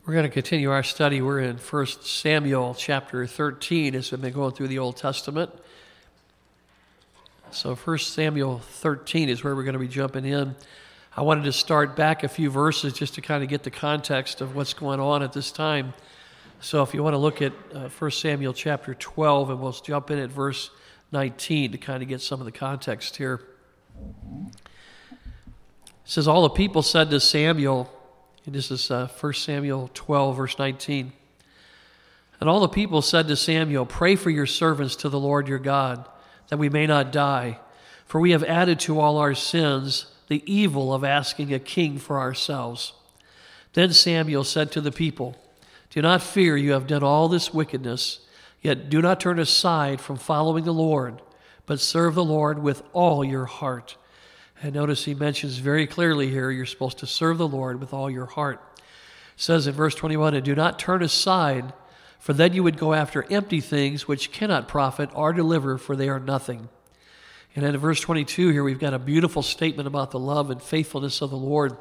We're going to continue our study. We're in 1 Samuel chapter 13 as we've been going through the Old Testament. So 1 Samuel 13 is where we're going to be jumping in. I wanted to start back a few verses just to kind of get the context of what's going on at this time. So if you want to look at 1 Samuel chapter 12, and we'll jump in at verse 19 to kind of get some of the context here. It says, all the people said to Samuel, and this is 1 Samuel 12, verse 19. And all the people said to Samuel, pray for your servants to the Lord your God, that we may not die. For we have added to all our sins the evil of asking a king for ourselves. Then Samuel said to the people, do not fear, you have done all this wickedness, yet do not turn aside from following the Lord, but serve the Lord with all your heart. And notice he mentions very clearly here, you're supposed to serve the Lord with all your heart. It says in verse 21, and do not turn aside, for then you would go after empty things which cannot profit or deliver, for they are nothing. And then in verse 22 here, we've got a beautiful statement about the love and faithfulness of the Lord.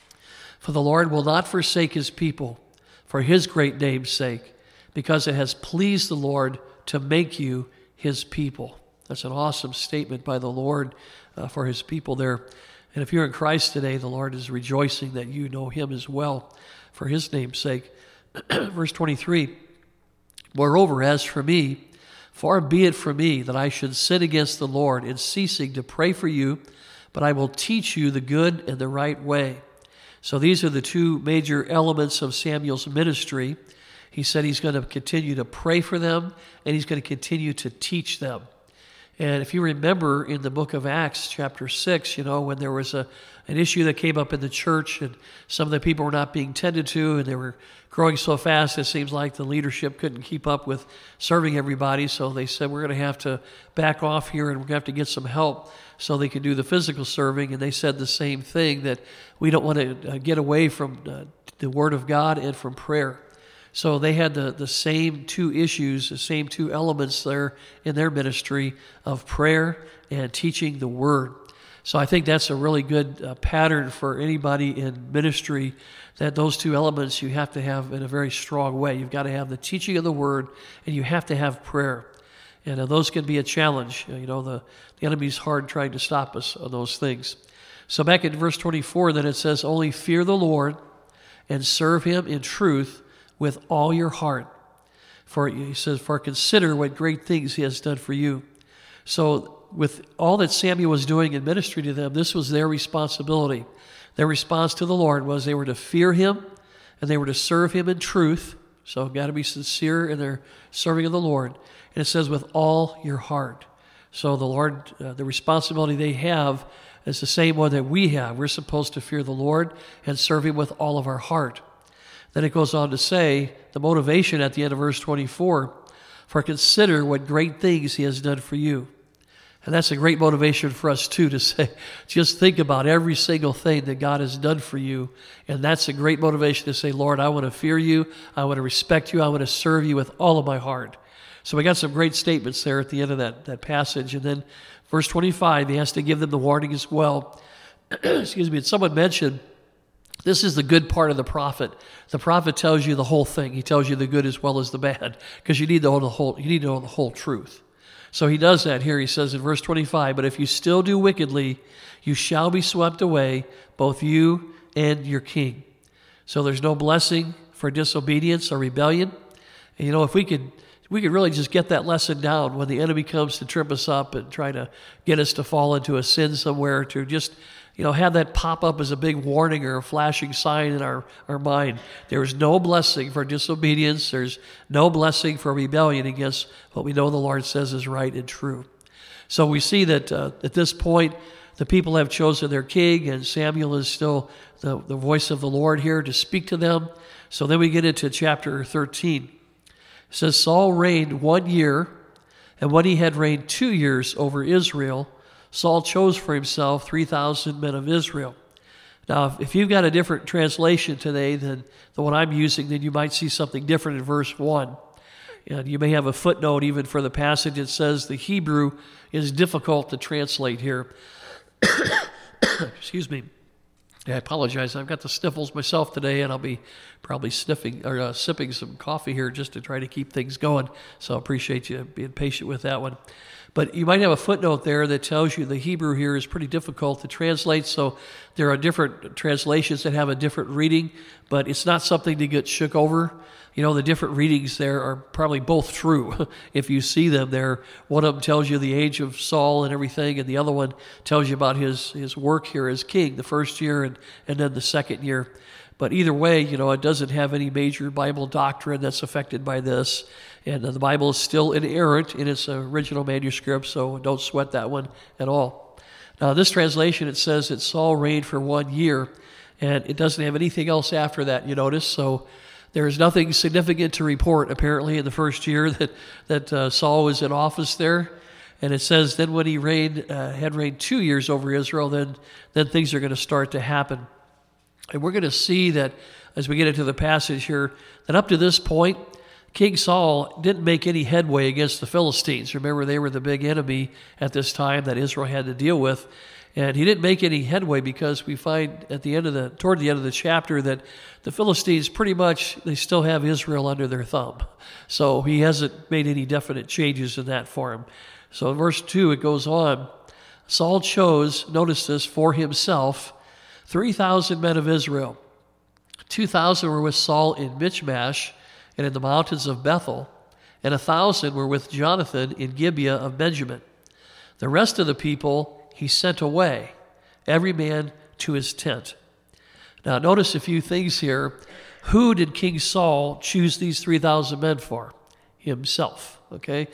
For the Lord will not forsake his people for his great name's sake, because it has pleased the Lord to make you his people. That's an awesome statement by the Lord for his people there. And if you're in Christ today, the Lord is rejoicing that you know him as well for his name's sake. Verse 23, moreover, as for me, far be it from me that I should sin against the Lord in ceasing to pray for you, but I will teach you the good and the right way. So these are the two major elements of Samuel's ministry. He said he's going to continue to pray for them, and he's going to continue to teach them. And if you remember in the book of Acts, chapter 6, when there was an issue that came up in the church and some of the people were not being tended to and they were growing so fast, it seems like the leadership couldn't keep up with serving everybody. So they said, we're going to have to back off here and we're going to have to get some help so they can do the physical serving. And they said the same thing, that we don't want to get away from the Word of God and from prayer. So they had the same two issues, the same two elements there in their ministry of prayer and teaching the Word. So I think that's a really good pattern for anybody in ministry, that those two elements you have to have in a very strong way. You've got to have the teaching of the Word, and you have to have prayer. And those can be a challenge. The enemy's hard trying to stop us on those things. So back in verse 24, then it says, only fear the Lord and serve him in truth with all your heart. For he says, for consider what great things he has done for you. So with all that Samuel was doing in ministry to them, this was their responsibility. Their response to the Lord was they were to fear him and they were to serve him in truth. So got to be sincere in their serving of the Lord. And it says with all your heart. So the Lord, the responsibility they have is the same one that we have. We're supposed to fear the Lord and serve him with all of our heart. Then it goes on to say, the motivation at the end of verse 24, for consider what great things he has done for you. And that's a great motivation for us too, to say, just think about every single thing that God has done for you. And that's a great motivation to say, Lord, I want to fear you, I want to respect you, I want to serve you with all of my heart. So we got some great statements there at the end of that passage. And then verse 25, he has to give them the warning as well. Excuse me, and someone mentioned, this is the good part of the prophet. The prophet tells you the whole thing. He tells you the good as well as the bad, because you need to know the whole truth. So he does that here. He says in verse 25, but if you still do wickedly, you shall be swept away, both you and your king. So there's no blessing for disobedience or rebellion. And if we could really just get that lesson down when the enemy comes to trip us up and try to get us to fall into a sin somewhere, to just have that pop up as a big warning or a flashing sign in our mind. There is no blessing for disobedience. There's no blessing for rebellion against what we know the Lord says is right and true. So we see that at this point, the people have chosen their king, and Samuel is still the voice of the Lord here to speak to them. So then we get into chapter 13. It says, Saul reigned 1 year, and when he had reigned 2 years over Israel, Saul chose for himself 3,000 men of Israel. Now, if you've got a different translation today than the one I'm using, then you might see something different in verse 1. And you may have a footnote even for the passage. It says the Hebrew is difficult to translate here. Excuse me. I apologize. I've got the sniffles myself today, and I'll be probably sniffing or sipping some coffee here just to try to keep things going. So I appreciate you being patient with that one. But you might have a footnote there that tells you the Hebrew here is pretty difficult to translate, so there are different translations that have a different reading, but it's not something to get shook over. You know, the different readings there are probably both true. If you see them there, one of them tells you the age of Saul and everything, and the other one tells you about his work here as king, the first year and then the second year. But either way, you know, it doesn't have any major Bible doctrine that's affected by this. And the Bible is still inerrant in its original manuscript, so don't sweat that one at all. Now, this translation, it says that Saul reigned for 1 year, and it doesn't have anything else after that, you notice. So there is nothing significant to report, apparently, in the first year that Saul was in office there. And it says then when he had reigned 2 years over Israel, then things are going to start to happen. And we're going to see that as we get into the passage here, that up to this point, King Saul didn't make any headway against the Philistines. Remember, they were the big enemy at this time that Israel had to deal with. And he didn't make any headway because we find toward the end of the chapter that the Philistines pretty much, they still have Israel under their thumb. So he hasn't made any definite changes in that for him. So in verse 2, it goes on, Saul chose, notice this, for himself 3,000 men of Israel. 2,000 were with Saul in Michmash and in the mountains of Bethel, and 1,000 were with Jonathan in Gibeah of Benjamin. The rest of the people he sent away, every man to his tent. Now notice a few things here. Who did King Saul choose these 3,000 men for? Himself, okay?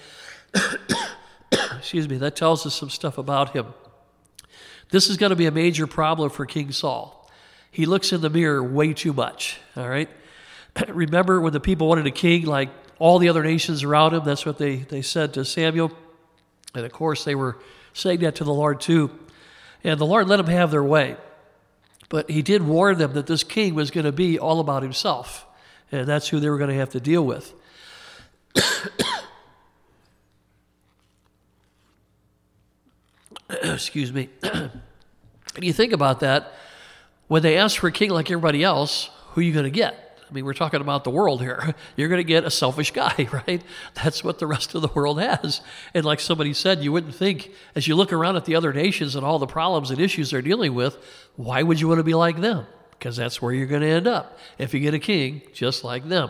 Excuse me, that tells us some stuff about him. This is going to be a major problem for King Saul. He looks in the mirror way too much, all right? Remember when the people wanted a king like all the other nations around him? That's what they said to Samuel. And of course, they were saying that to the Lord too. And the Lord let them have their way. But he did warn them that this king was going to be all about himself. And that's who they were going to have to deal with. Excuse me. And you think about that, when they ask for a king like everybody else, who are you going to get? I mean, we're talking about the world here. You're going to get a selfish guy, right? That's what the rest of the world has. And like somebody said, you wouldn't think, as you look around at the other nations and all the problems and issues they're dealing with, why would you want to be like them? Because that's where you're going to end up if you get a king just like them.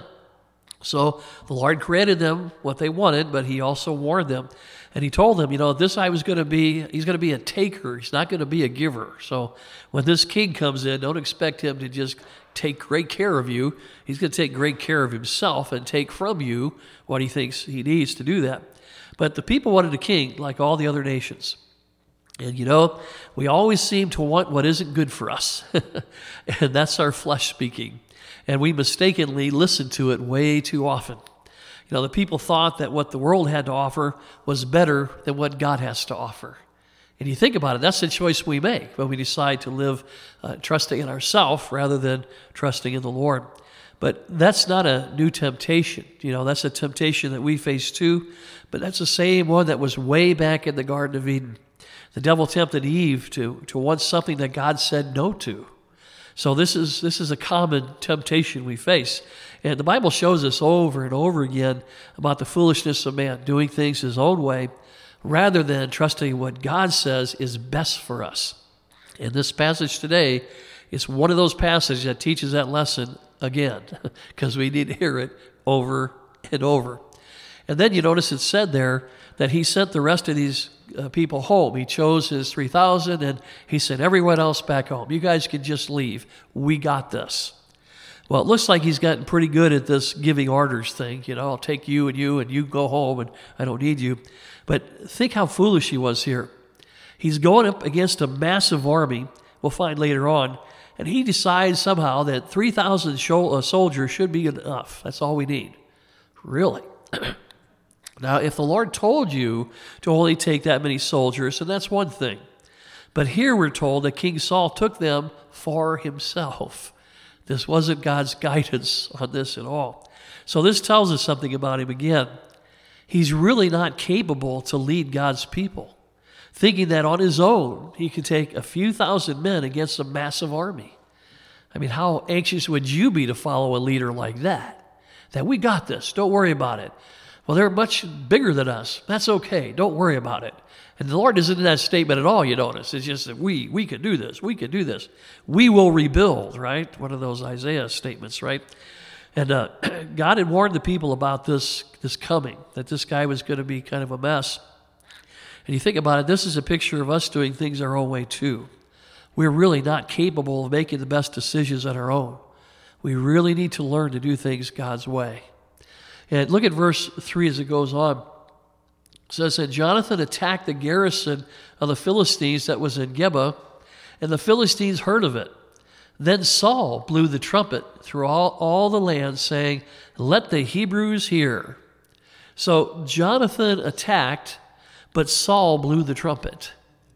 So the Lord granted them what they wanted, but he also warned them. And he told them, this guy he's going to be a taker. He's not going to be a giver. So when this king comes in, don't expect him to just take great care of you. He's going to take great care of himself and take from you what he thinks he needs to do that. But the people wanted a king like all the other nations. And we always seem to want what isn't good for us. And that's our flesh speaking. And we mistakenly listen to it way too often. The people thought that what the world had to offer was better than what God has to offer. And you think about it, that's the choice we make when we decide to live trusting in ourselves rather than trusting in the Lord. But that's not a new temptation. That's a temptation that we face too. But that's the same one that was way back in the Garden of Eden. The devil tempted Eve to want something that God said no to. So this is a common temptation we face. And the Bible shows us over and over again about the foolishness of man doing things his own way rather than trusting what God says is best for us. And this passage today is one of those passages that teaches that lesson again because we need to hear it over and over. And then you notice it said there that he sent the rest of these people home. He chose his 3,000 and he sent everyone else back home. You guys can just leave. We got this. Well, it looks like he's gotten pretty good at this giving orders thing. I'll take you and you go home and I don't need you. But think how foolish he was here. He's going up against a massive army, we'll find later on, and he decides somehow that 3,000 soldiers should be enough. That's all we need. Really? Now, if the Lord told you to only take that many soldiers, then that's one thing. But here we're told that King Saul took them for himself. This wasn't God's guidance on this at all. So this tells us something about him again. He's really not capable to lead God's people, thinking that on his own he could take a few thousand men against a massive army. I mean, how anxious would you be to follow a leader like that? That we got this, don't worry about it. Well, they're much bigger than us. That's okay, don't worry about it. And the Lord isn't in that statement at all, you notice. It's just that we can do this, we can do this. We will rebuild, right? One of those Isaiah statements, right? And God had warned the people about this coming, that this guy was going to be kind of a mess. And you think about it, this is a picture of us doing things our own way too. We're really not capable of making the best decisions on our own. We really need to learn to do things God's way. And look at verse 3 as it goes on. It says that Jonathan attacked the garrison of the Philistines that was in Geba, and the Philistines heard of it. Then Saul blew the trumpet through all the land, saying, "Let the Hebrews hear." So Jonathan attacked, but Saul blew the trumpet.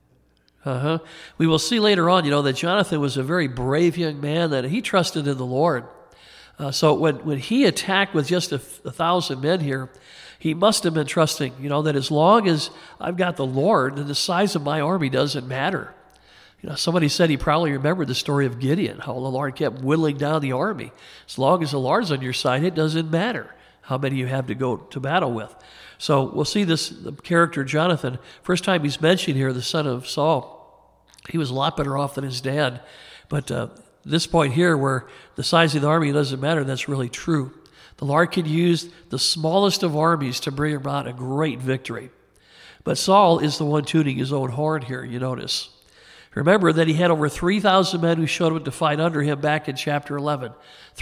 We will see later on, that Jonathan was a very brave young man, that he trusted in the Lord. So when he attacked with just 1,000 men here, he must have been trusting, that as long as I've got the Lord, then the size of my army doesn't matter. Somebody said he probably remembered the story of Gideon, how the Lord kept whittling down the army. As long as the Lord's on your side, it doesn't matter how many you have to go to battle with. So we'll see the character Jonathan. First time he's mentioned here, the son of Saul. He was a lot better off than his dad. But this point here where the size of the army doesn't matter, that's really true. The Lord can use the smallest of armies to bring about a great victory. But Saul is the one tuning his own horn here, you notice. Remember that he had over 3,000 men who showed up to fight under him back in chapter 11.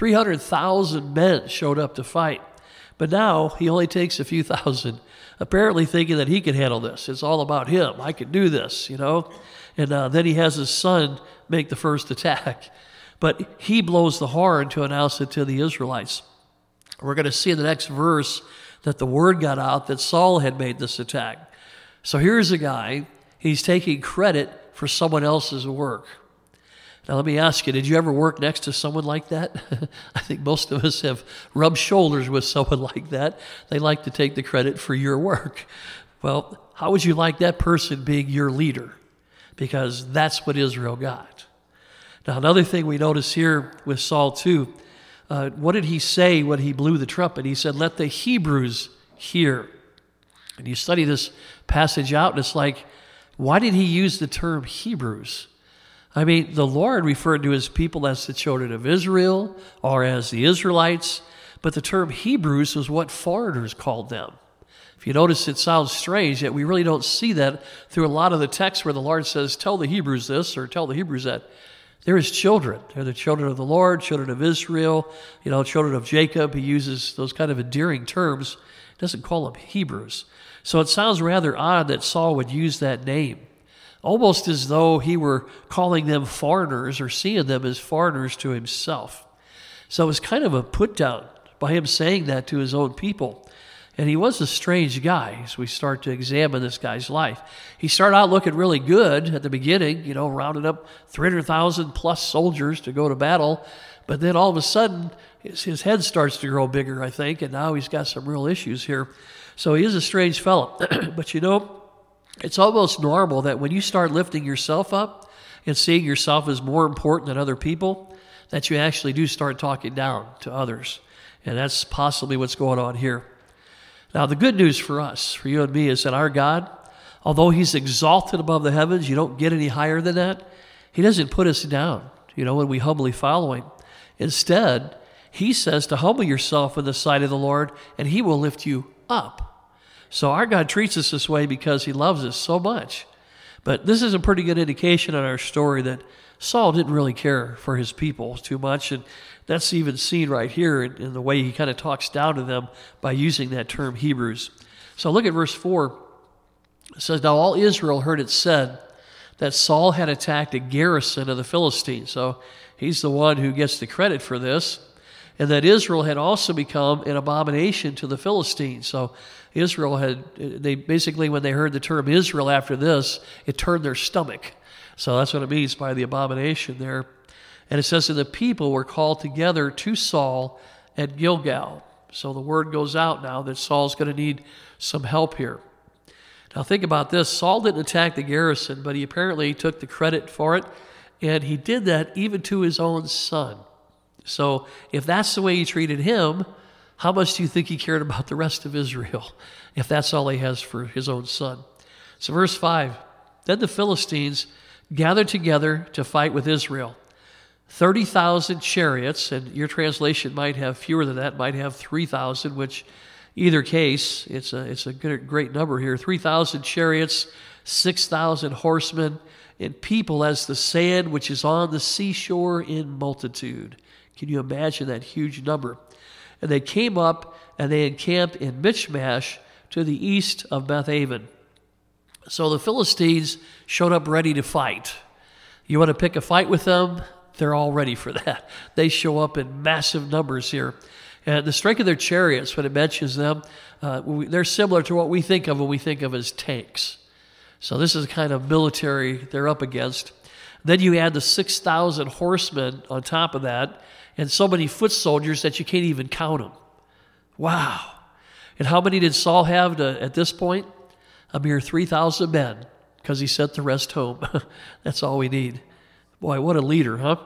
300,000 men showed up to fight. But now he only takes a few thousand, apparently thinking that he can handle this. It's all about him. I can do this, And then he has his son make the first attack. But he blows the horn to announce it to the Israelites. We're going to see in the next verse that the word got out that Saul had made this attack. So here's a guy, he's taking credit for someone else's work. Now let me ask you, did you ever work next to someone like that? I think most of us have rubbed shoulders with someone like that. They like to take the credit for your work. Well, how would you like that person being your leader? Because that's what Israel got. Now another thing we notice here with Saul too, what did he say when he blew the trumpet? He said, "Let the Hebrews hear." And you study this passage out, and it's like, why did he use the term Hebrews? I mean, the Lord referred to his people as the children of Israel or as the Israelites, but the term Hebrews was what foreigners called them. If you notice, it sounds strange, yet we really don't see that through a lot of the texts where the Lord says, tell the Hebrews this or tell the Hebrews that. They're his children. They're the children of the Lord, children of Israel, children of Jacob. He uses those kind of endearing terms. He doesn't call them Hebrews. So it sounds rather odd that Saul would use that name, almost as though he were calling them foreigners or seeing them as foreigners to himself. So it was kind of a put down by him saying that to his own people. And he was a strange guy as we start to examine this guy's life. He started out looking really good at the beginning, rounding up 300,000 plus soldiers to go to battle. But then all of a sudden, his head starts to grow bigger, I think, and now he's got some real issues here. So he is a strange fellow. But it's almost normal that when you start lifting yourself up and seeing yourself as more important than other people, that you actually do start talking down to others. And that's possibly what's going on here. Now, the good news for us, for you and me, is that our God, although he's exalted above the heavens, you don't get any higher than that, he doesn't put us down, when we humbly follow him. Instead, he says to humble yourself in the sight of the Lord, and he will lift you up. So our God treats us this way because he loves us so much. But this is a pretty good indication in our story that Saul didn't really care for his people too much, and that's even seen right here in the way he kind of talks down to them by using that term Hebrews. So look at verse 4. It says, "Now all Israel heard it said that Saul had attacked a garrison of the Philistines." So he's the one who gets the credit for this. And that Israel had also become an abomination to the Philistines. So Israel they basically, when they heard the term Israel after this, it turned their stomach. So that's what it means by the abomination there. And it says that the people were called together to Saul at Gilgal. So the word goes out now that Saul's going to need some help here. Now think about this. Saul didn't attack the garrison, but he apparently took the credit for it. And he did that even to his own son. So if that's the way he treated him, how much do you think he cared about the rest of Israel if that's all he has for his own son? So verse 5, then the Philistines gathered together to fight with Israel. 30,000 chariots, and your translation might have fewer than that, might have 3,000, which either case, it's a great number here. 3,000 chariots, 6,000 horsemen, and people as the sand which is on the seashore in multitude. Can you imagine that huge number? And they came up and they encamped in Michmash to the east of Bethaven. So the Philistines showed up ready to fight. You want to pick a fight with them? They're all ready for that. They show up in massive numbers here. And the strength of their chariots, when it mentions them, they're similar to what we think of when we think of as tanks. So this is the kind of military they're up against. Then you add the 6,000 horsemen on top of that, and so many foot soldiers that you can't even count them. Wow. And how many did Saul have at this point? A mere 3,000 men, because he sent the rest home. That's all we need. Boy, what a leader, huh?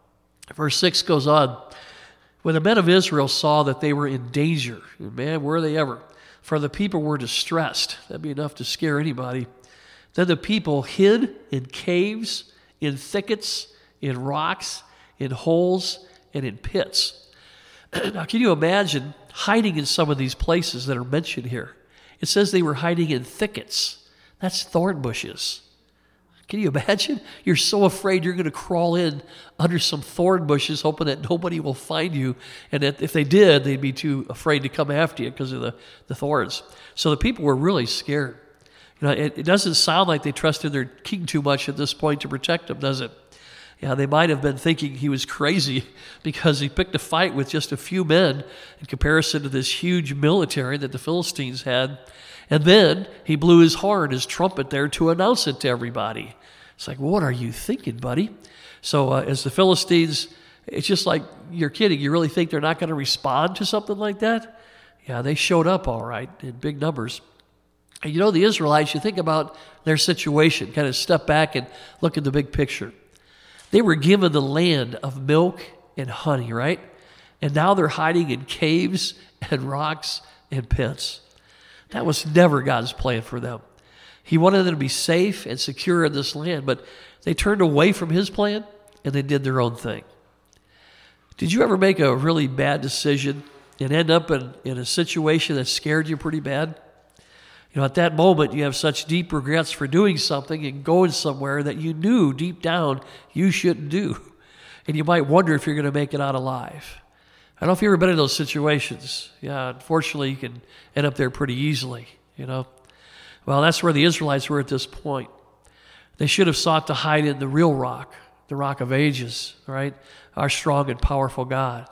Verse 6 goes on. When the men of Israel saw that they were in danger, man, were they ever? For the people were distressed. That'd be enough to scare anybody. Then the people hid in caves, in thickets, in rocks, in holes, and in pits. Now, can you imagine hiding in some of these places that are mentioned here? It says they were hiding in thickets. That's thorn bushes. Can you imagine? You're so afraid you're going to crawl in under some thorn bushes, hoping that nobody will find you. And that if they did, they'd be too afraid to come after you because of the thorns. So the people were really scared. You know, it doesn't sound like they trusted their king too much at this point to protect them, does it? Yeah, they might have been thinking he was crazy because he picked a fight with just a few men in comparison to this huge military that the Philistines had. And then he blew his horn, his trumpet there to announce it to everybody. It's like, what are you thinking, buddy? So as the Philistines, it's just like, you're kidding. You really think they're not going to respond to something like that? Yeah, they showed up all right in big numbers. And you know, the Israelites, you think about their situation, kind of step back and look at the big picture. They were given the land of milk and honey, right? And now they're hiding in caves and rocks and pits. That was never God's plan for them. He wanted them to be safe and secure in this land, but they turned away from his plan and they did their own thing. Did you ever make a really bad decision and end up in a situation that scared you pretty bad? You know, at that moment, you have such deep regrets for doing something and going somewhere that you knew deep down you shouldn't do. And you might wonder if you're going to make it out alive. I don't know if you've ever been in those situations. Yeah, unfortunately, you can end up there pretty easily, you know. Well, that's where the Israelites were at this point. They should have sought to hide in the real rock, the rock of ages, right? Our strong and powerful God.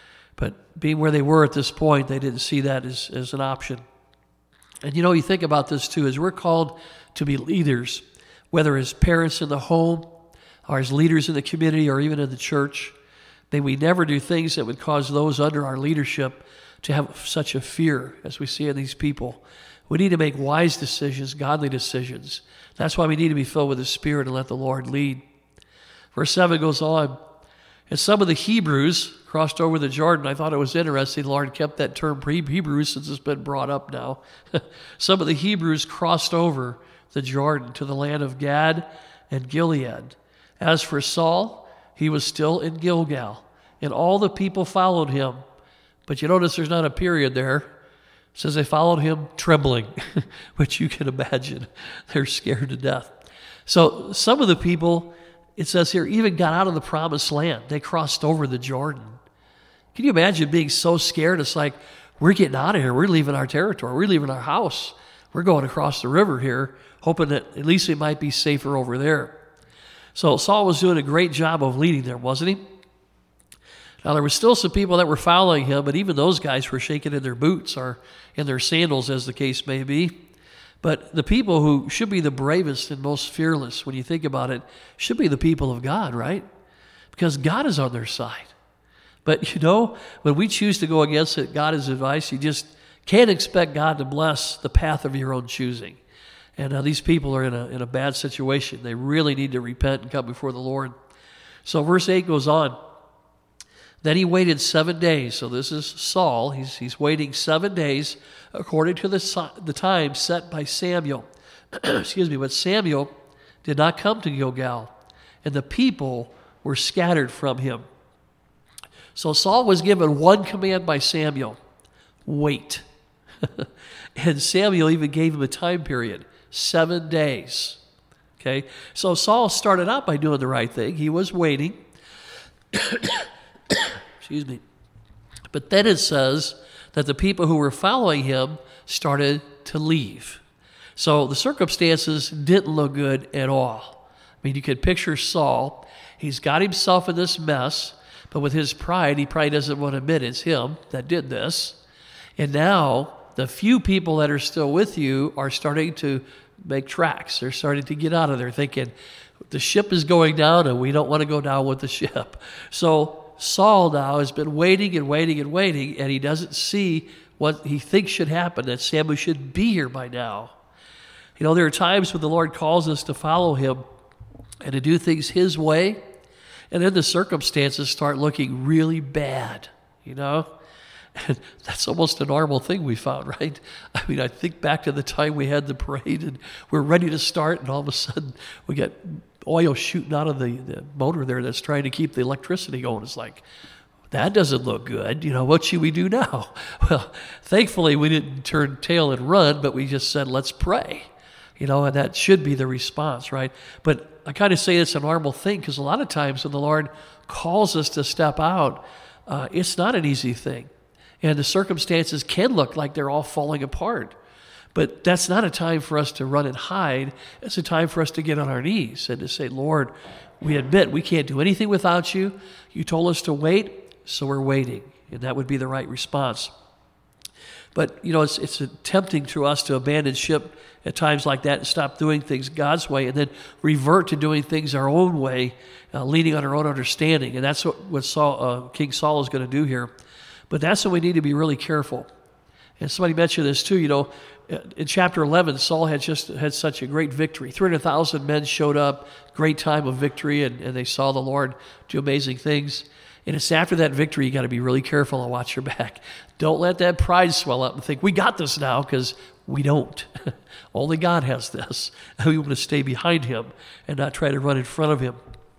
But being where they were at this point, they didn't see that as an option. And you know, you think about this too, as we're called to be leaders, whether as parents in the home, or as leaders in the community, or even in the church. May we never do things that would cause those under our leadership to have such a fear as we see in these people. We need to make wise decisions, godly decisions. That's why we need to be filled with the Spirit and let the Lord lead. Verse 7 goes on. And some of the Hebrews crossed over the Jordan. I thought it was interesting. The Lord kept that term Hebrews since it's been brought up now. Some of the Hebrews crossed over the Jordan to the land of Gad and Gilead. As for Saul, he was still in Gilgal, and all the people followed him. But you notice there's not a period there. It says they followed him trembling, which you can imagine. They're scared to death. So some of the people, it says here, even got out of the promised land. They crossed over the Jordan. Can you imagine being so scared? It's like, we're getting out of here. We're leaving our territory. We're leaving our house. We're going across the river here, hoping that at least it might be safer over there. So Saul was doing a great job of leading there, wasn't he? Now, there were still some people that were following him, but even those guys were shaking in their boots or in their sandals, as the case may be. But the people who should be the bravest and most fearless, when you think about it, should be the people of God, right? Because God is on their side. But, you know, when we choose to go against it, God's advice, you just can't expect God to bless the path of your own choosing. And these people are in a bad situation. They really need to repent and come before the Lord. So verse 8 goes on. Then he waited 7 days. So this is Saul. He's waiting 7 days according to the time set by Samuel. Excuse me. But Samuel did not come to Gilgal, and the people were scattered from him. So Saul was given one command by Samuel: wait. And Samuel even gave him a time period, 7 days. Okay? So Saul started out by doing the right thing. He was waiting. Excuse me. But then it says that the people who were following him started to leave. So the circumstances didn't look good at all. I mean, you could picture Saul. He's got himself in this mess, but with his pride, he probably doesn't want to admit it's him that did this. And now the few people that are still with you are starting to make tracks. They're starting to get out of there thinking, the ship is going down and we don't want to go down with the ship. So Saul now has been waiting and waiting and waiting, and he doesn't see what he thinks should happen, that Samuel should be here by now. You know, there are times when the Lord calls us to follow him and to do things his way, and then the circumstances start looking really bad, you know? And that's almost a normal thing we found, right? I mean, I think back to the time we had the parade and we're ready to start, and all of a sudden we get oil shooting out of the motor there that's trying to keep the electricity going. It's like, that doesn't look good. You know, what should we do now? Well, thankfully we didn't turn tail and run, but we just said, let's pray. You know, and that should be the response, right? But I kind of say it's a normal thing because a lot of times when the Lord calls us to step out, it's not an easy thing. And the circumstances can look like they're all falling apart. But that's not a time for us to run and hide. It's a time for us to get on our knees and to say, Lord, we admit we can't do anything without you. You told us to wait, so we're waiting. And that would be the right response. But, you know, it's tempting to us to abandon ship at times like that and stop doing things God's way and then revert to doing things our own way, leaning on our own understanding. And that's what King Saul is going to do here. But that's when we need to be really careful. And somebody mentioned this too, you know, in chapter 11, Saul had such a great victory. 300,000 men showed up, great time of victory, and they saw the Lord do amazing things. And it's after that victory you got to be really careful and watch your back. Don't let that pride swell up and think, we got this now, because we don't. Only God has this. And we want to stay behind him and not try to run in front of him.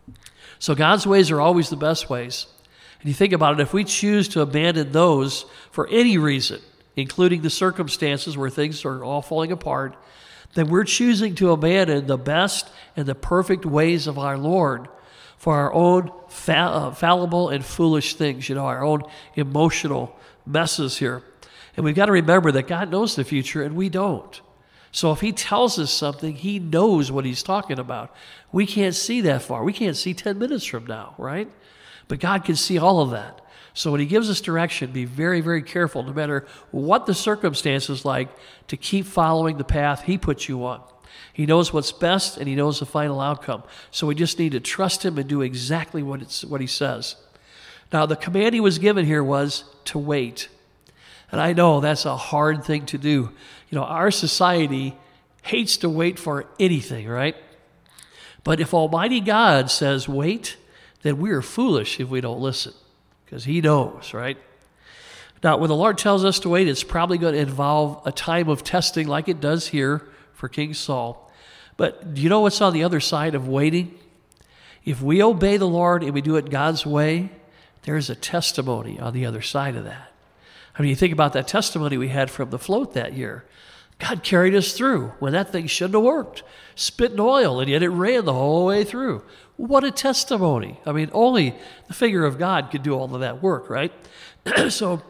So God's ways are always the best ways. And you think about it, if we choose to abandon those for any reason, including the circumstances where things are all falling apart, then we're choosing to abandon the best and the perfect ways of our Lord for our own fallible and foolish things, you know, our own emotional messes here. And we've got to remember that God knows the future and we don't. So if he tells us something, he knows what he's talking about. We can't see that far. We can't see 10 minutes from now, right? But God can see all of that. So when he gives us direction, be very, very careful, no matter what the circumstances like, to keep following the path he puts you on. He knows what's best, and he knows the final outcome. So we just need to trust him and do exactly what he says. Now, the command he was given here was to wait. And I know that's a hard thing to do. You know, our society hates to wait for anything, right? But if Almighty God says wait, then we are foolish if we don't listen, because he knows, right? Now, when the Lord tells us to wait, it's probably going to involve a time of testing like it does here for King Saul. But do you know what's on the other side of waiting? If we obey the Lord and we do it God's way, there's a testimony on the other side of that. I mean, you think about that testimony we had from the float that year. God carried us through when that thing shouldn't have worked. Spitting oil, and yet it ran the whole way through. What a testimony. I mean, only the finger of God could do all of that work, right? So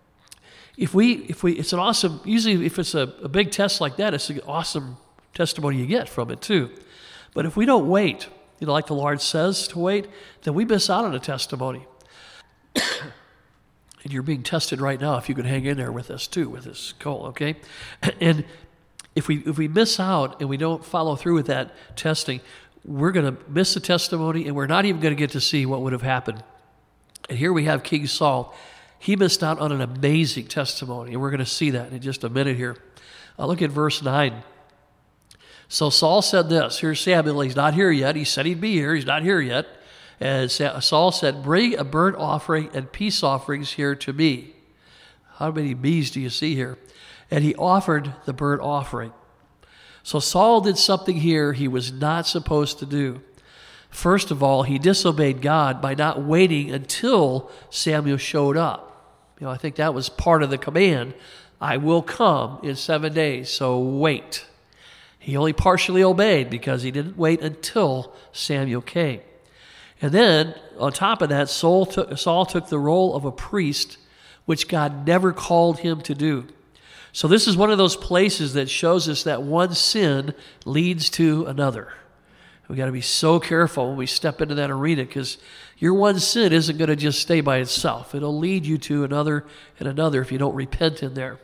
if it's an awesome, usually if it's a big test like that, it's an awesome testimony you get from it too. But if we don't wait, you know, like the Lord says to wait, then we miss out on a testimony. And you're being tested right now if you can hang in there with us too, with this cold, okay? And if we miss out and we don't follow through with that testing, we're going to miss the testimony, and we're not even going to get to see what would have happened. And here we have King Saul. He missed out on an amazing testimony, and we're going to see that in just a minute here. Look at verse 9. So Saul said this. Here's Samuel. He's not here yet. He said he'd be here. He's not here yet. And Saul said, bring a burnt offering and peace offerings here to me. How many bees do you see here? And he offered the burnt offering. So Saul did something here he was not supposed to do. First of all, he disobeyed God by not waiting until Samuel showed up. I think that was part of the command. I will come in 7 days, so wait. He only partially obeyed because he didn't wait until Samuel came. And then, on top of that, Saul took the role of a priest, which God never called him to do. So this is one of those places that shows us that one sin leads to another. We got to be so careful when we step into that arena, because your one sin isn't going to just stay by itself. It'll lead you to another and another if you don't repent in there.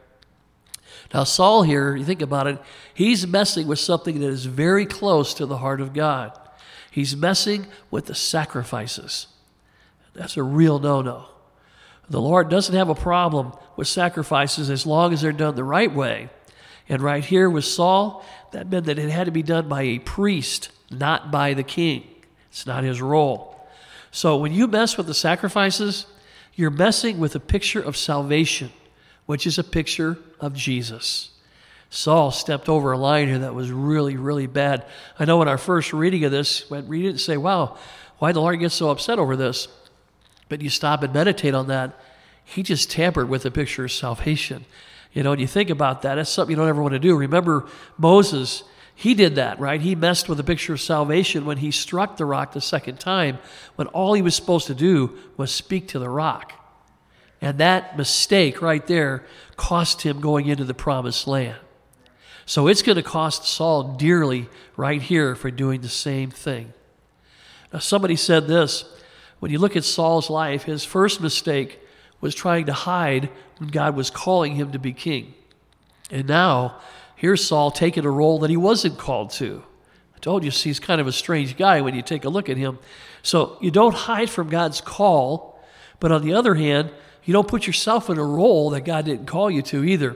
Now Saul here, you think about it, he's messing with something that is very close to the heart of God. He's messing with the sacrifices. That's a real no-no. The Lord doesn't have a problem with sacrifices as long as they're done the right way. And right here with Saul, that meant that it had to be done by a priest, not by the king. It's not his role. So when you mess with the sacrifices, you're messing with a picture of salvation, which is a picture of Jesus. Saul stepped over a line here that was really, really bad. I know in our first reading of this, we didn't say, wow, why did the Lord get so upset over this? But you stop and meditate on that. He just tampered with the picture of salvation. And you think about that, that's something you don't ever want to do. Remember Moses, he did that, right? He messed with the picture of salvation when he struck the rock the second time, when all he was supposed to do was speak to the rock. And that mistake right there cost him going into the promised land. So it's going to cost Saul dearly right here for doing the same thing. Now somebody said this, when you look at Saul's life, his first mistake was trying to hide when God was calling him to be king. And now, here's Saul taking a role that he wasn't called to. I told you, he's kind of a strange guy when you take a look at him. So you don't hide from God's call, but on the other hand, you don't put yourself in a role that God didn't call you to either.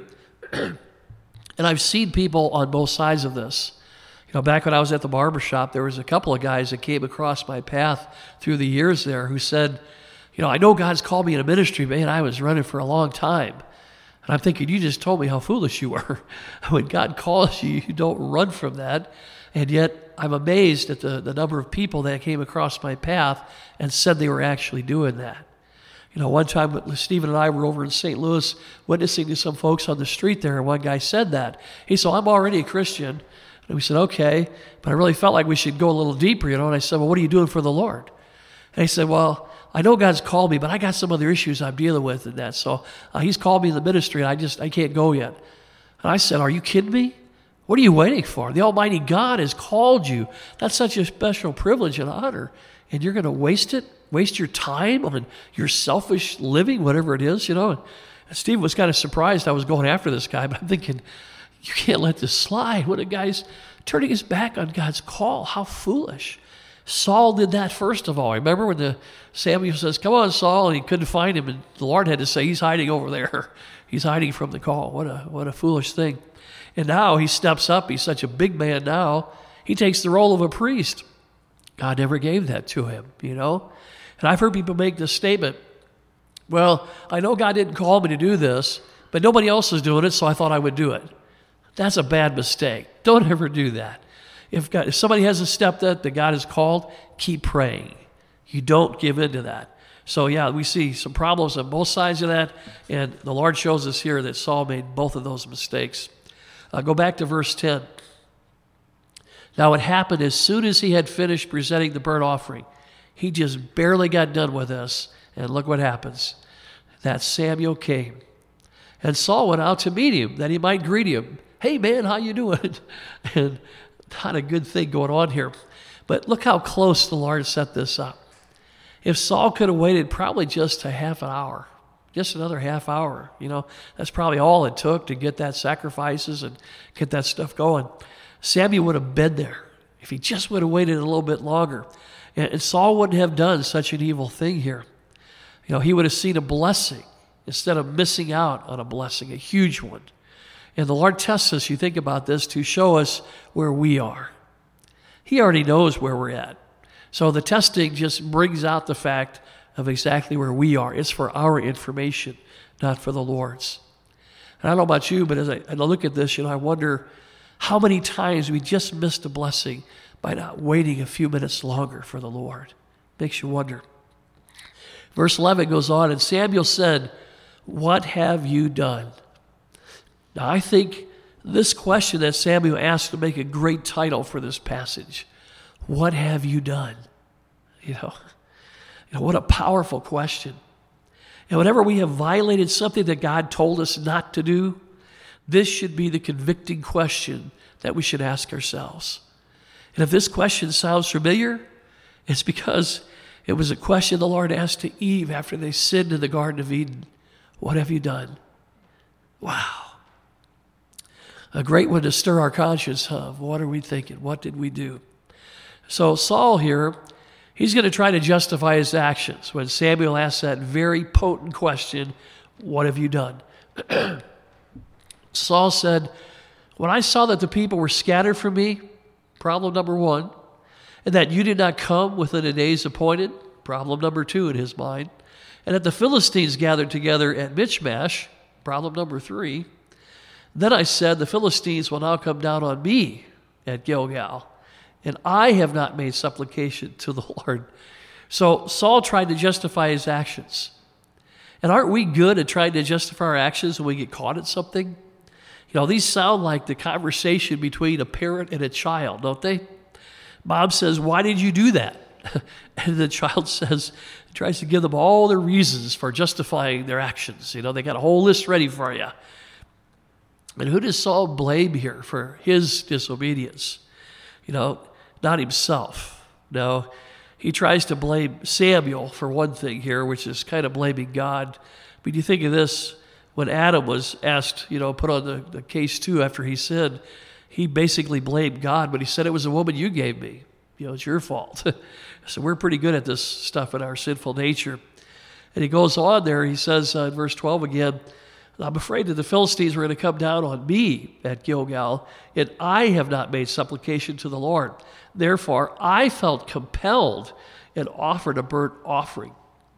And I've seen people on both sides of this. Back when I was at the barbershop, there was a couple of guys that came across my path through the years there who said, I know God's called me in a ministry, man, I was running for a long time. And I'm thinking, you just told me how foolish you were. When God calls you, you don't run from that. And yet, I'm amazed at the number of people that came across my path and said they were actually doing that. One time, Stephen and I were over in St. Louis witnessing to some folks on the street there, and one guy said that. He said, I'm already a Christian. And we said, okay, but I really felt like we should go a little deeper, And I said, well, what are you doing for the Lord? And he said, well, I know God's called me, but I got some other issues I'm dealing with and that. So he's called me in the ministry, and I can't go yet. And I said, are you kidding me? What are you waiting for? The Almighty God has called you. That's such a special privilege and honor. And you're going to waste it? Waste your time on your selfish living, whatever it is, And Steve was kind of surprised I was going after this guy, but I'm thinking, you can't let this slide. When a guy's turning his back on God's call, how foolish. Saul did that first of all. Remember when Samuel says, come on, Saul, and he couldn't find him, and the Lord had to say, he's hiding over there. He's hiding from the call. What a foolish thing. And now he steps up. He's such a big man now. He takes the role of a priest. God never gave that to him, And I've heard people make this statement, well, I know God didn't call me to do this, but nobody else is doing it, so I thought I would do it. That's a bad mistake. Don't ever do that. If somebody has a step that God has called, keep praying. You don't give in to that. So yeah, we see some problems on both sides of that, and the Lord shows us here that Saul made both of those mistakes. Go back to verse 10. Now it happened as soon as he had finished presenting the burnt offering. He just barely got done with this, and look what happens. That Samuel came, and Saul went out to meet him, that he might greet him. Hey man, how you doing? And not a good thing going on here. But look how close the Lord set this up. If Saul could have waited probably just a half an hour, just another half hour, that's probably all it took to get that sacrifices and get that stuff going. Samuel would have been there if he just would have waited a little bit longer. And Saul wouldn't have done such an evil thing here. He would have seen a blessing instead of missing out on a blessing, a huge one. And the Lord tests us, you think about this, to show us where we are. He already knows where we're at. So the testing just brings out the fact of exactly where we are. It's for our information, not for the Lord's. And I don't know about you, but as I look at this, I wonder how many times we just missed a blessing by not waiting a few minutes longer for the Lord. Makes you wonder. Verse 11 goes on, and Samuel said, "What have you done?" Now I think this question that Samuel asked would make a great title for this passage. What have you done? What a powerful question. And whenever we have violated something that God told us not to do, this should be the convicting question that we should ask ourselves. And if this question sounds familiar, it's because it was a question the Lord asked to Eve after they sinned in the Garden of Eden. What have you done? Wow. A great one to stir our conscience of. What are we thinking? What did we do? So Saul here, he's going to try to justify his actions when Samuel asks that very potent question, what have you done? Saul said, when I saw that the people were scattered from me, problem number one, and that you did not come within a day's appointed, problem number two in his mind, and that the Philistines gathered together at Michmash, problem number three, then I said, the Philistines will now come down on me at Gilgal, and I have not made supplication to the Lord. So Saul tried to justify his actions. And aren't we good at trying to justify our actions when we get caught at something? These sound like the conversation between a parent and a child, don't they? Mom says, why did you do that? And the child tries to give them all the reasons for justifying their actions. They got a whole list ready for you. And who does Saul blame here for his disobedience? Not himself. No, he tries to blame Samuel for one thing here, which is kind of blaming God. But you think of this, when Adam was asked, put on the case too after he sinned, he basically blamed God, but he said, it was a woman you gave me. It's your fault. So we're pretty good at this stuff in our sinful nature. And he goes on there, he says in verse 12 again, I'm afraid that the Philistines were going to come down on me at Gilgal, and I have not made supplication to the Lord. Therefore, I felt compelled and offered a burnt offering.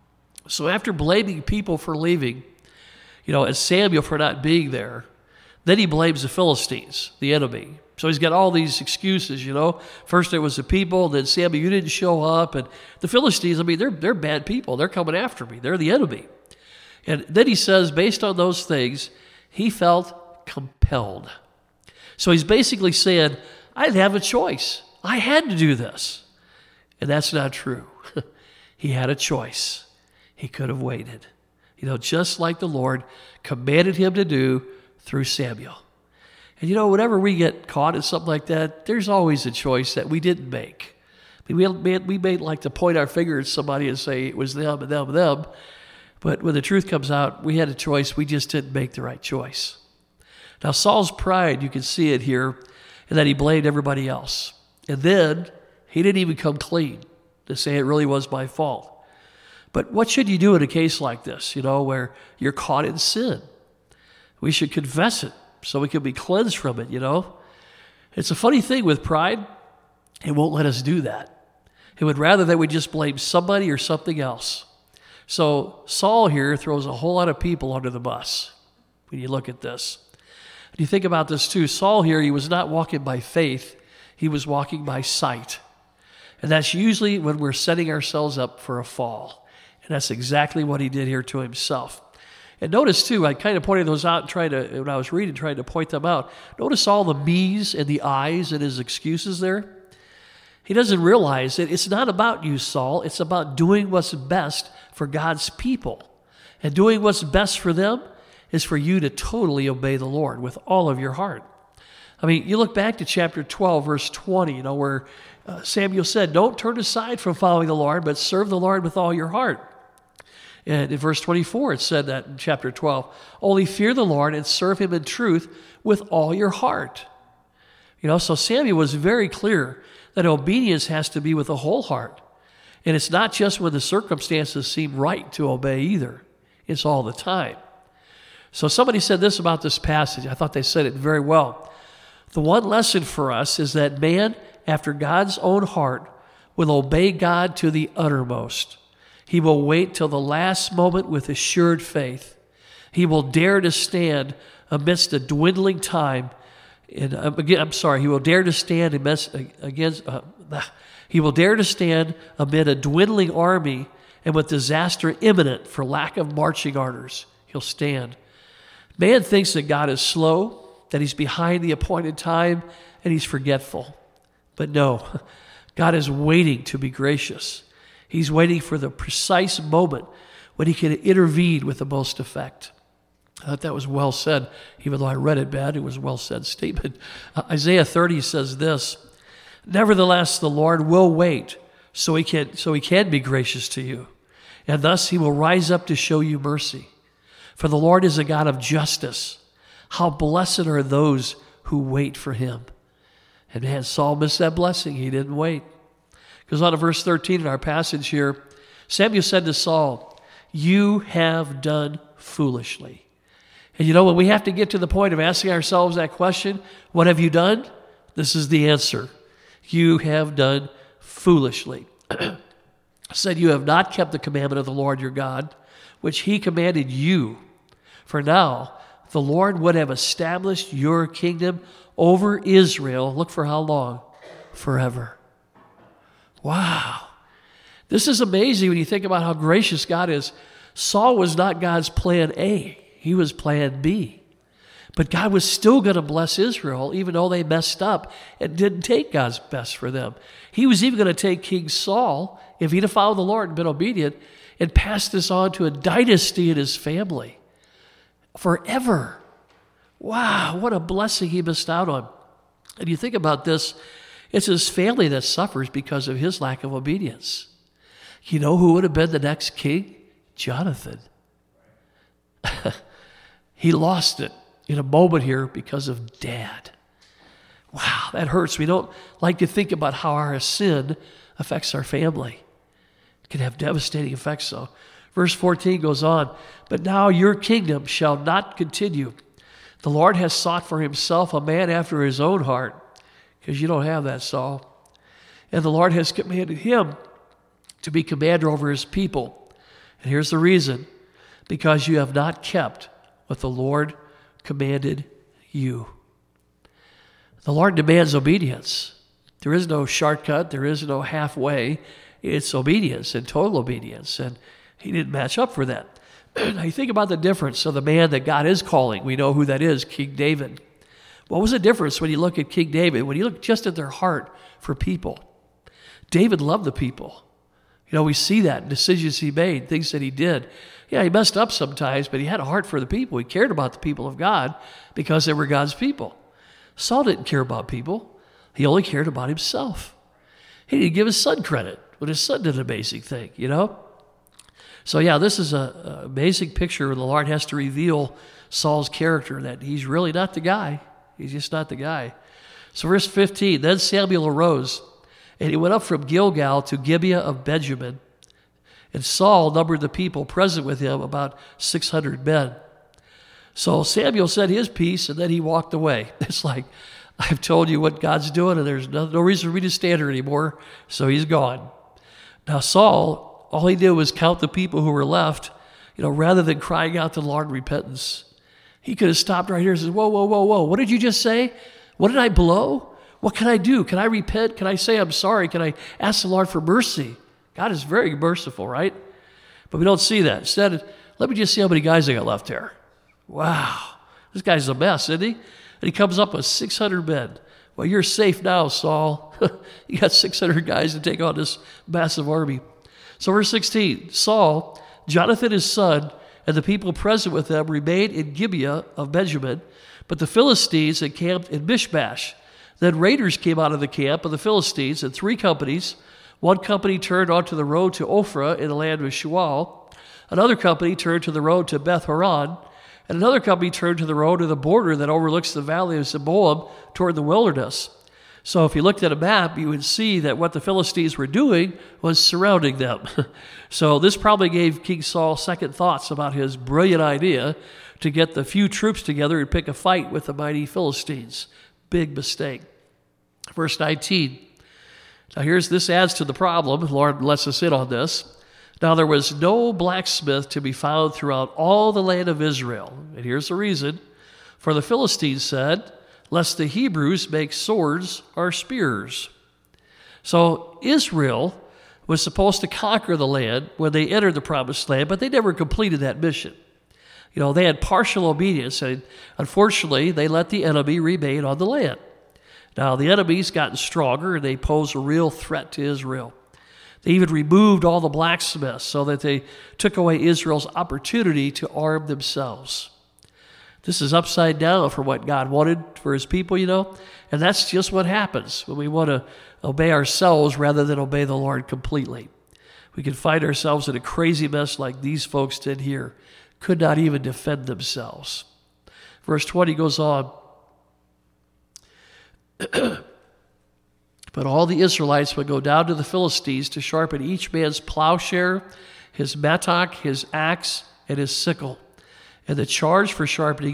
So after blaming people for leaving, and Samuel for not being there, then he blames the Philistines, the enemy. So he's got all these excuses, First it was the people, then Samuel, you didn't show up. And the Philistines, they're bad people. They're coming after me. They're the enemy. And then he says, based on those things, he felt compelled. So he's basically saying, I didn't have a choice. I had to do this. And that's not true. He had a choice. He could have waited. Just like the Lord commanded him to do through Samuel. And whenever we get caught in something like that, there's always a choice that we didn't make. We may like to point our finger at somebody and say it was them and them and them. But when the truth comes out, we had a choice. We just didn't make the right choice. Now, Saul's pride, you can see it here, in that he blamed everybody else. And then he didn't even come clean to say it really was my fault. But what should you do in a case like this, where you're caught in sin? We should confess it so we can be cleansed from it, It's a funny thing with pride. It won't let us do that. It would rather that we just blame somebody or something else. So Saul here throws a whole lot of people under the bus when you look at this. And you think about this too. Saul here, he was not walking by faith. He was walking by sight. And that's usually when we're setting ourselves up for a fall. And that's exactly what he did here to himself. And notice too, I kind of pointed those out when I was reading, trying to point them out. Notice all the me's and the I's and his excuses there. He doesn't realize that it's not about you, Saul. It's about doing what's best for God's people. And doing what's best for them is for you to totally obey the Lord with all of your heart. You look back to chapter 12, verse 20, where Samuel said, don't turn aside from following the Lord, but serve the Lord with all your heart. And in verse 24, it said that in chapter 12, only fear the Lord and serve him in truth with all your heart. So Samuel was very clear that obedience has to be with a whole heart. And it's not just when the circumstances seem right to obey either. It's all the time. So somebody said this about this passage. I thought they said it very well. The one lesson for us is that man after God's own heart will obey God to the uttermost. He will wait till the last moment with assured faith. He will dare to stand amidst a dwindling time. He will dare to stand He will dare to stand amid a dwindling army and with disaster imminent for lack of marching orders. He'll stand. Man thinks that God is slow, that he's behind the appointed time, and he's forgetful. But no, God is waiting to be gracious. He's waiting for the precise moment when he can intervene with the most effect. I thought that was well said. Even though I read it bad, it was a well said statement. Isaiah 30 says this, "Nevertheless, the Lord will wait so he can be gracious to you. And thus he will rise up to show you mercy. For the Lord is a God of justice. How blessed are those who wait for him." And man, Saul missed that blessing. He didn't wait. Goes on to verse 13 in our passage here. Samuel said to Saul, "You have done foolishly." And you know, when we have to get to the point of asking ourselves that question, what have you done? This is the answer. You have done foolishly. Said, "You have not kept the commandment of the Lord your God, which he commanded you. For now, the Lord would have established your kingdom over Israel." Look for how long? Forever. Wow. This is amazing when you think about how gracious God is. Saul was not God's plan A. He was plan B. But God was still going to bless Israel, even though they messed up and didn't take God's best for them. He was even going to take King Saul, if he'd have followed the Lord and been obedient, and pass this on to a dynasty in his family. Forever. Wow, what a blessing he missed out on. And you think about this, it's his family that suffers because of his lack of obedience. You know who would have been the next king? Jonathan. He lost it in a moment here because of Dad. Wow, that hurts. We don't like to think about how our sin affects our family. It can have devastating effects, though. Verse 14 goes on, "But now your kingdom shall not continue. The Lord has sought for himself a man after his own heart," because you don't have that, Saul. "And the Lord has commanded him to be commander over his people. And here's the reason, because you have not kept what the Lord commanded you." The Lord demands obedience. There is no shortcut. There is no halfway. It's obedience and total obedience. And he didn't match up for that. Now you think about the difference of the man that God is calling. We know who that is, King David. What was the difference when you look at King David, when you look just at their heart for people? David loved the people. You know, we see that in decisions he made, things that he did. Yeah, he messed up sometimes, but he had a heart for the people. He cared about the people of God because they were God's people. Saul didn't care about people. He only cared about himself. He didn't give his son credit when his son did an amazing thing, you know? So yeah, this is an amazing picture where the Lord has to reveal Saul's character, that he's really not the guy. He's just not the guy. So verse 15, "Then Samuel arose, and he went up from Gilgal to Gibeah of Benjamin. And Saul numbered the people present with him, about 600 men. So Samuel said his piece, and then he walked away." It's like, I've told you what God's doing, and there's no reason for me to stand here anymore, so he's gone. Now Saul, all he did was count the people who were left, rather than crying out to the Lord in repentance. He could have stopped right here and said, whoa, whoa, whoa, whoa, what did you just say? What did I blow? What can I do? Can I repent? Can I say I'm sorry? Can I ask the Lord for mercy? God is very merciful, right? But we don't see that. Instead, let me just see how many guys I got left here. Wow, this guy's a mess, isn't he? And he comes up with 600 men. Well, you're safe now, Saul. You got 600 guys to take on this massive army. So verse 16, Saul, Jonathan his son, and the people present with them remained in Gibeah of Benjamin, but the Philistines encamped in Mishmash. Then raiders came out of the camp of the Philistines in 3 companies. One company turned onto the road to Ophrah in the land of Shual. Another company turned to the road to Beth Horon. And another company turned to the road to the border that overlooks the valley of Zeboim toward the wilderness. So if you looked at a map, you would see that what the Philistines were doing was surrounding them. So this probably gave King Saul second thoughts about his brilliant idea to get the few troops together and pick a fight with the mighty Philistines. Big mistake. Verse 19, Now this adds to the problem. The Lord lets us in on this. Now there was no blacksmith to be found throughout all the land of Israel. And here's the reason. For the Philistines said, lest the Hebrews make swords or spears. So Israel was supposed to conquer the land when they entered the promised land, but they never completed that mission. They had partial obedience, and unfortunately, they let the enemy remain on the land. Now, the enemy's gotten stronger, and they pose a real threat to Israel. They even removed all the blacksmiths so that they took away Israel's opportunity to arm themselves. This is upside down from what God wanted for his people, and that's just what happens when we want to obey ourselves rather than obey the Lord completely. We can find ourselves in a crazy mess like these folks did here. Could not even defend themselves. Verse 20 goes on. But all the Israelites would go down to the Philistines to sharpen each man's plowshare, his mattock, his axe, and his sickle. And the charge for sharpening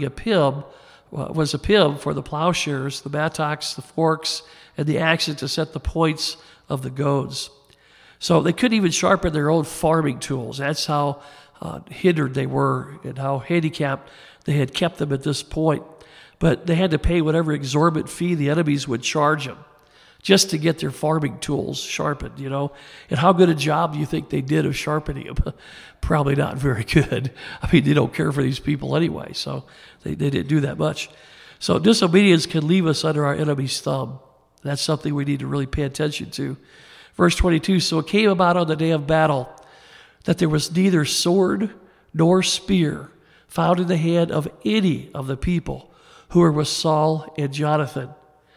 was a pim for the plowshares, the mattocks, the forks, and the axes to set the points of the goads. So they couldn't even sharpen their own farming tools. That's how hindered they were and how handicapped they had kept them at this point. But they had to pay whatever exorbitant fee the enemies would charge them just to get their farming tools sharpened, And how good a job do you think they did of sharpening them? Probably not very good. I mean, they don't care for these people anyway, so they didn't do that much. So disobedience can leave us under our enemy's thumb. That's something we need to really pay attention to. Verse 22, so it came about on the day of battle that there was neither sword nor spear found in the hand of any of the people who were with Saul and Jonathan.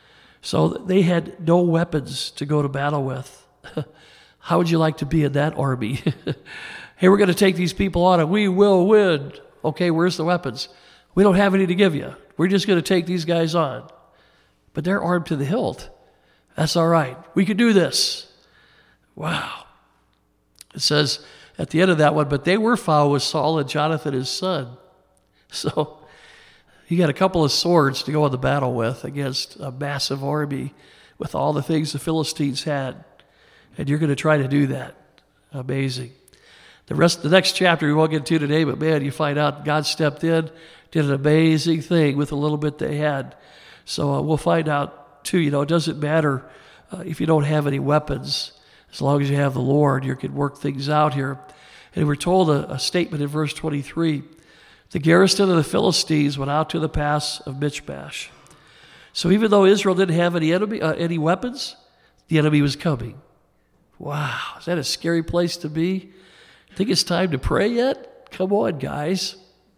So they had no weapons to go to battle with. How would you like to be in that army? Hey, we're going to take these people on and we will win. Okay, where's the weapons? We don't have any to give you. We're just going to take these guys on. But they're armed to the hilt. That's all right. We can do this. Wow. It says at the end of that one, but they were found with Saul and Jonathan his son. So he got a couple of swords to go in the battle with against a massive army with all the things the Philistines had. And you're going to try to do that. Amazing. The next chapter we won't get to today, but man, you find out God stepped in, did an amazing thing with a little bit they had. So we'll find out too, it doesn't matter if you don't have any weapons. As long as you have the Lord, you can work things out here. And we're told a statement in verse 23. The garrison of the Philistines went out to the pass of Michmash. So even though Israel didn't have any weapons, the enemy was coming. Wow, is that a scary place to be? Think it's time to pray yet? Come on, guys.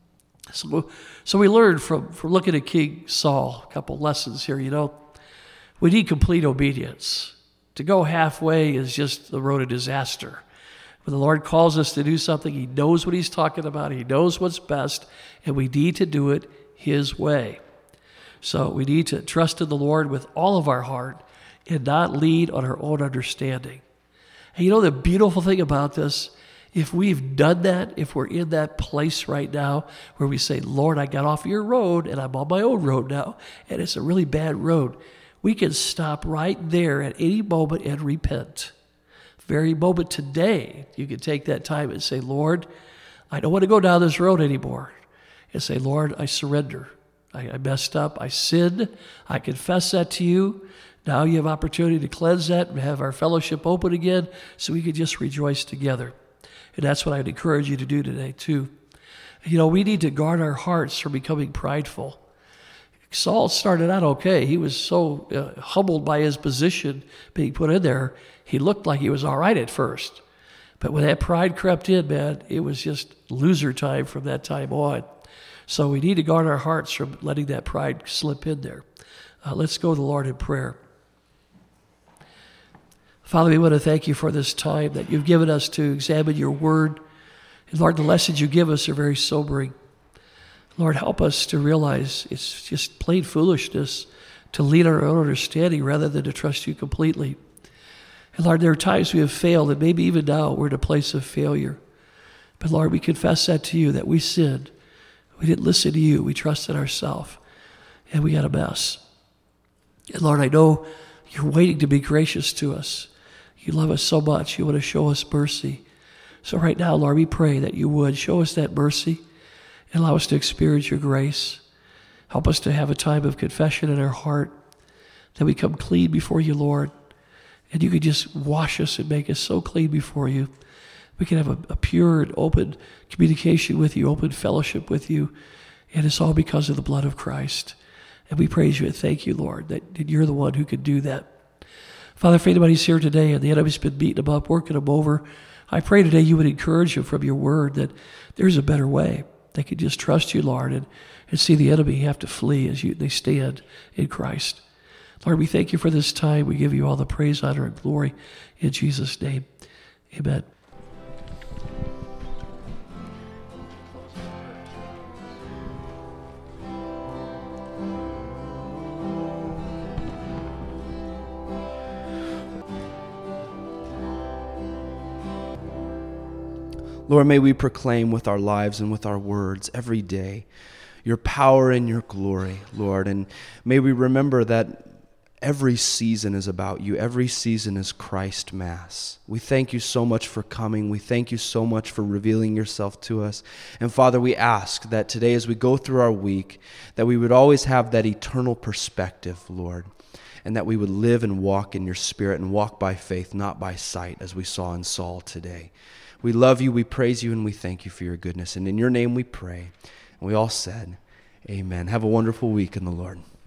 So we learned from looking at King Saul, a couple lessons here, We need complete obedience. To go halfway is just the road of disaster. When the Lord calls us to do something, he knows what he's talking about. He knows what's best, and we need to do it his way. So we need to trust in the Lord with all of our heart and not lean on our own understanding. And the beautiful thing about this, if we've done that, if we're in that place right now where we say, Lord, I got off your road and I'm on my own road now, and it's a really bad road, we can stop right there at any moment and repent. Very moment today, you can take that time and say, Lord, I don't want to go down this road anymore. And say, Lord, I surrender. I messed up. I sinned. I confess that to you. Now you have opportunity to cleanse that and have our fellowship open again so we can just rejoice together. And that's what I'd encourage you to do today too. We need to guard our hearts from becoming prideful. Saul started out okay. He was so humbled by his position being put in there. He looked like he was all right at first. But when that pride crept in, man, it was just loser time from that time on. So we need to guard our hearts from letting that pride slip in there. Let's go to the Lord in prayer. Father, we want to thank you for this time that you've given us to examine your word. And Lord, the lessons you give us are very sobering. Lord, help us to realize it's just plain foolishness to lean on our own understanding rather than to trust you completely. And Lord, there are times we have failed, and maybe even now we're in a place of failure. But Lord, we confess that to you, that we sinned. We didn't listen to you. We trusted ourselves, and we got a mess. And Lord, I know You're waiting to be gracious to us. You love us so much. You want to show us mercy. So right now, Lord, we pray that you would show us that mercy and allow us to experience your grace. Help us to have a time of confession in our heart, that we come clean before you, Lord. And you could just wash us and make us so clean before you. We can have a pure and open communication with you, open fellowship with you. And it's all because of the blood of Christ. And we praise you and thank you, Lord, that you're the one who can do that. Father, if anybody's here today and the enemy's been beating them up, working them over, I pray today you would encourage them from your word that there's a better way. They can just trust you, Lord, and see the enemy have to flee as they stand in Christ. Lord, we thank you for this time. We give you all the praise, honor, and glory in Jesus' name. Amen. Lord, may we proclaim with our lives and with our words every day your power and your glory, Lord. And may we remember that every season is about you. Every season is Christ Mass. We thank you so much for coming. We thank you so much for revealing yourself to us. And Father, we ask that today as we go through our week, that we would always have that eternal perspective, Lord, and that we would live and walk in your Spirit and walk by faith, not by sight, as we saw in Saul today. We love you, we praise you, and we thank you for your goodness. And in your name we pray. And we all said, amen. Have a wonderful week in the Lord.